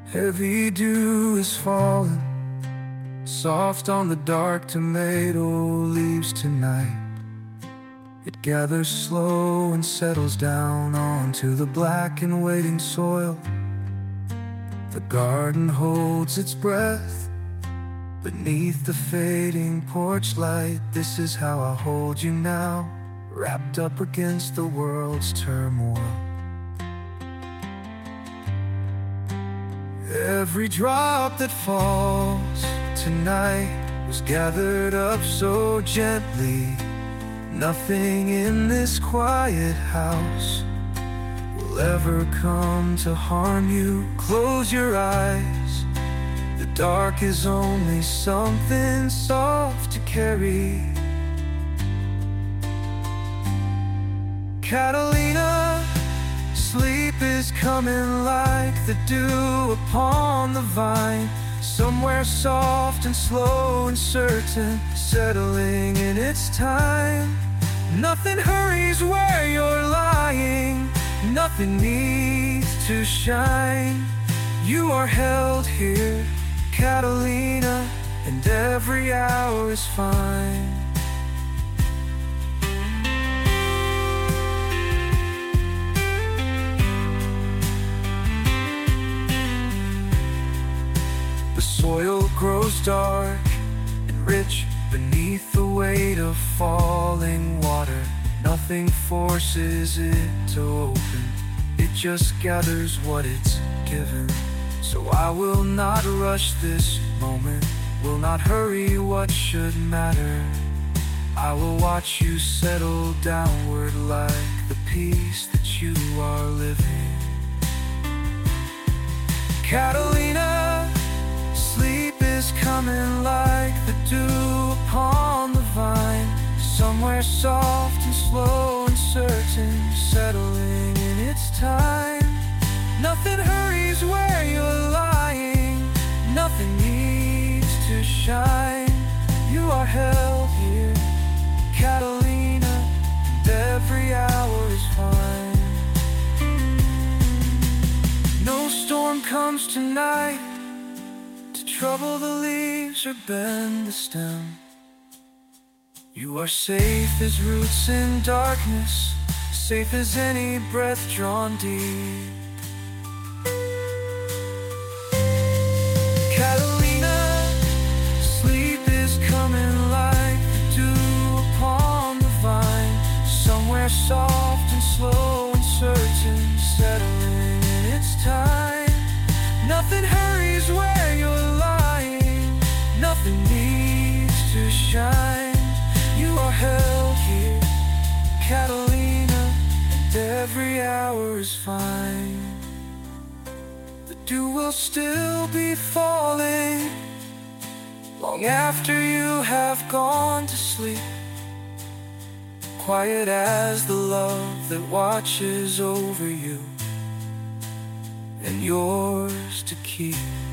Heavy dew is falling, soft on the dark tomato leaves tonight. It gathers slow and settles down onto the black and waiting soil. The garden holds its breath beneath the fading porch light. This is how I hold you now, wrapped up against the world's turmoil. Every drop that falls tonight was gathered up so gently. Nothing in this quiet house will ever come to harm you. Close your eyes. The dark is only something soft to carry. Catalina, sleep is coming like the dew upon the vine. Somewhere soft and slow and certain, settling in its time. Nothing hurries where you're lying, nothing needs to shine. You are held here, Catalina, and every hour is fine. The soil grows dark and rich beneath the weight of falling water. Nothing forces it to open, it just gathers what it's given. So I will not rush this moment, will not hurry what should matter. I will watch you settle downward like the peace that you are living. Catalina, sleep is coming like the dew upon the vine. Somewhere soft and slow and certain, settling in its time. Nothing hurries where you're lying, nothing needs to shine. You are held here, Catalina, and every hour is fine. No storm comes tonight to trouble the leaves or bend the stem. You are safe as roots in darkness, safe as any breath drawn deep. Catalina, sleep is coming like the dew upon the vine. Somewhere soft and slow and certain, settling in its time. Nothing hurries where you're lying, nothing needs to shine. You are held here, Catalina, and every hour is fine. The dew will still be falling long after you have gone to sleep, quiet as the love that watches over you and yours to keep.